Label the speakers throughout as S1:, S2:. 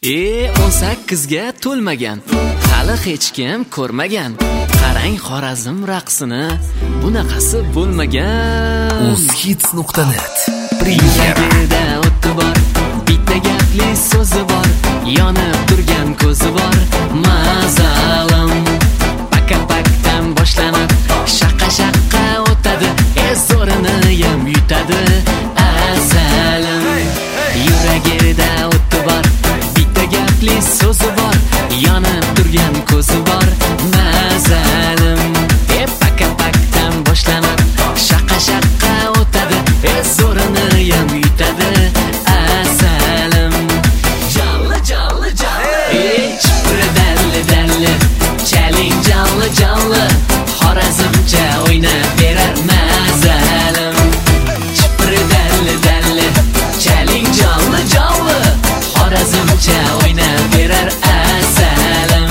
S1: 18 ga to'lmagan, hali hech kim ko'rmagan. Qarang Xorazm raqsini, bunaqasi bo'lmagan.
S2: Uzhits.net Premyera.
S1: O'ti bor, bitta gapli so'zi bor, yonib turgan ko'zi bor. Mazalim pakapakdan boshlanib, shaqqa o'tadi, zo'rini ham yutadi. Asalim yuragida o'ti bor, bitta gapli so'zi bor, yonib turgan ko'zi bor. Mazalim pakapakdan boshlanib, shaqqa o'tadi, zo'rini ham yutadi. Asalim jalli chipri dalli chaling jalli Xorazmcha o'ynab berar. Mazalim chipri dalli chaling jalli Xorazmcha o'ynab berar. Asalim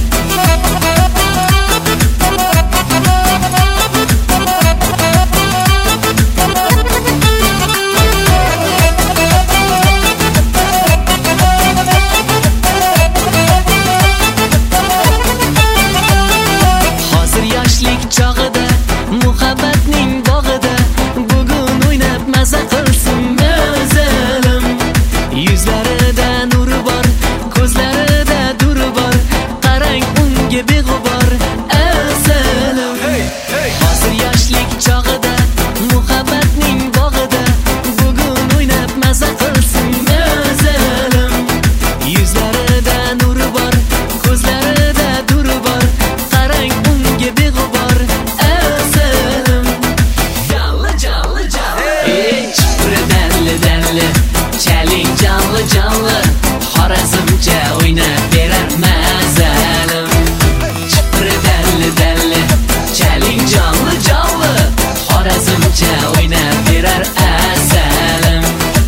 S1: chog'ida, muhabbatning bog'ida, bugun o'ynab maza qilsin. Mazalim yuzlarida nuri bor, ko'zlarida duri bor, qarang unga beg'ubor. Asalim hozir yoshlik chog'ida, muhabbatning bog'ida, bugun o'ynab maza qilsin. Mazalim yuzlarida nuri bor, ko'zlarida duri bor, qarang unga beg'ubor. Chaling jalli Xorazmcha o'ynab berar. Mazalim chipri dalli chaling jalli Xorazmcha o'ynab berar. Asalim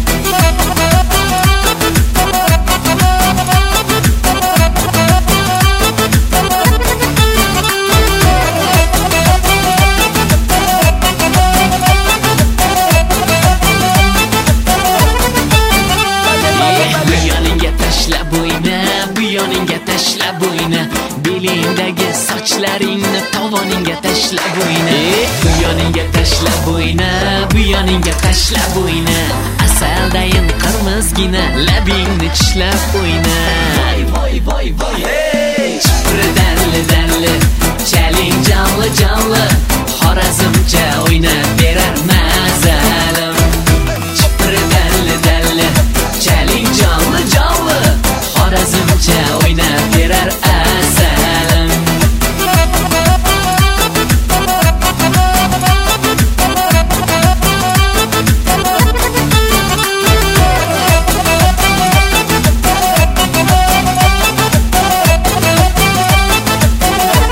S1: yoningga tashlab o'yna, belingdagi sochlaringni tovoningga tashlab o'yna. Bu yoningga tashlab o'yna, bu yoningga tashlab o'yna. Asaldayin qirmizgina labingni tishlab o'yna. Voy chipri dalli chaling jalli Xorazmcha o'ynab berar. Mazalim chipri dalli chaling jalli Xorazmcha o'ynab berar. Asalim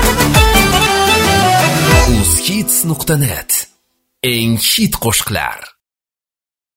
S2: Uzhits.net eng hit qo'shiqlar.